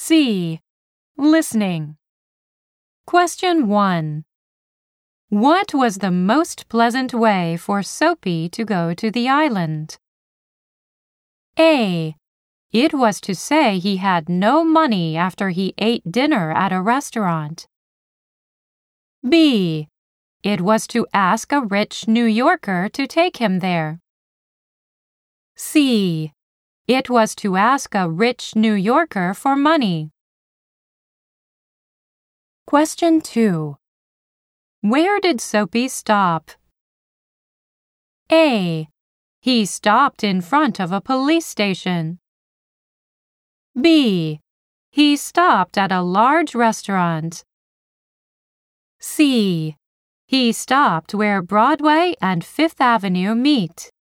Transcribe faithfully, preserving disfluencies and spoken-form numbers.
C. Listening. Question one. What was the most pleasant way for Soapy to go to the island? A. It was to say he had no money after he ate dinner at a restaurant. B. It was to ask a rich New Yorker to take him there. C. It was to ask a rich New Yorker for money. Question two. Where did Soapy stop? A. He stopped in front of a police station. B. He stopped at a large restaurant. C. He stopped where Broadway and Fifth Avenue meet.